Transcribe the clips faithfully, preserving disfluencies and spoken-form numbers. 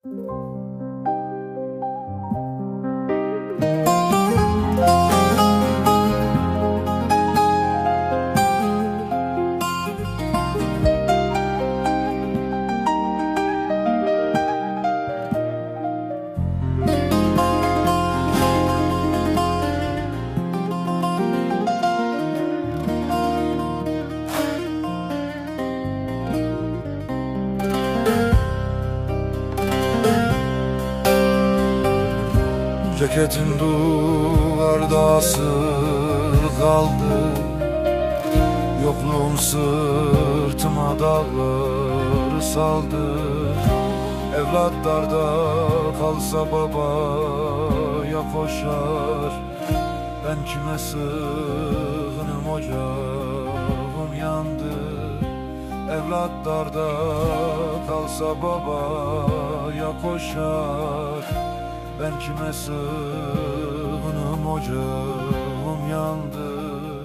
Ceketin duvarda asılı kaldı, yokluğum sırtıma dağları saldı. Evlatlarda kalsa babaya koşar, ben kime sığınım, ocağım yandı. Evlatlarda kalsa babaya koşar, ben kime sığınım, ocağım yandı.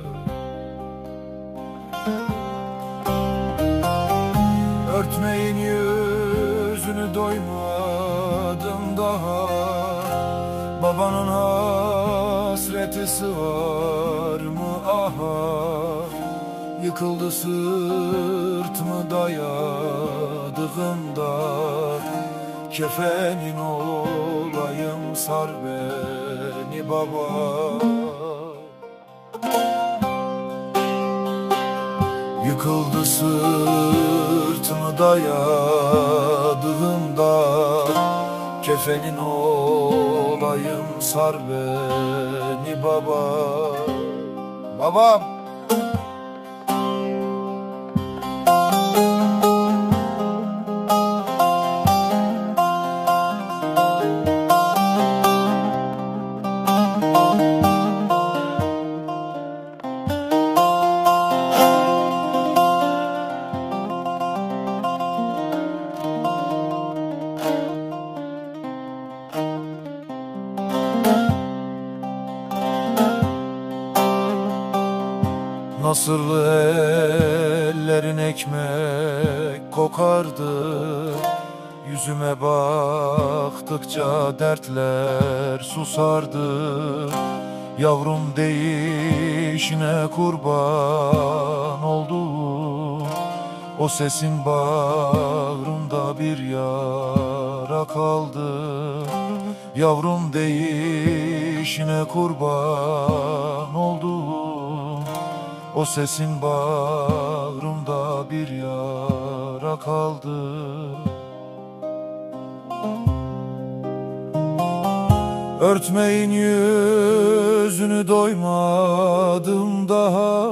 Örtmeyin yüzünü, doymadım daha. Babanın hasreti sığar mı aha? Yıkıldı sırtımı dayadığımda. Kefenin olayım, sar beni baba. Yıkıldı sırtımı dayadığımda. Kefenin olayım, sar beni baba. Babam. Nasıl ellerin ekmek kokardı, yüzüme baktıkça dertler susardı. Yavrum değişine kurban oldum, o sesin bağrımda bir yara kaldı. Yavrum değişine kurban oldum, o sesin bağrımda bir yara kaldı. Örtmeyin yüzünü, doymadım daha.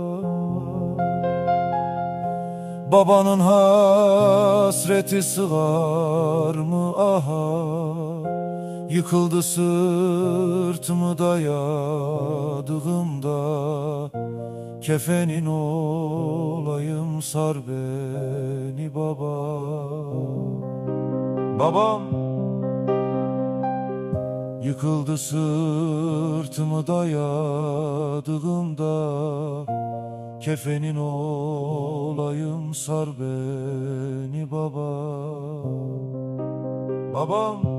Babanın hasreti sığar mı aha? Yıkıldı sırtımı dayadığımda. Kefenin olayım, sar beni baba. Babam. Yıkıldı sırtımı dayadığımda. Kefenin olayım, sar beni baba. Babam.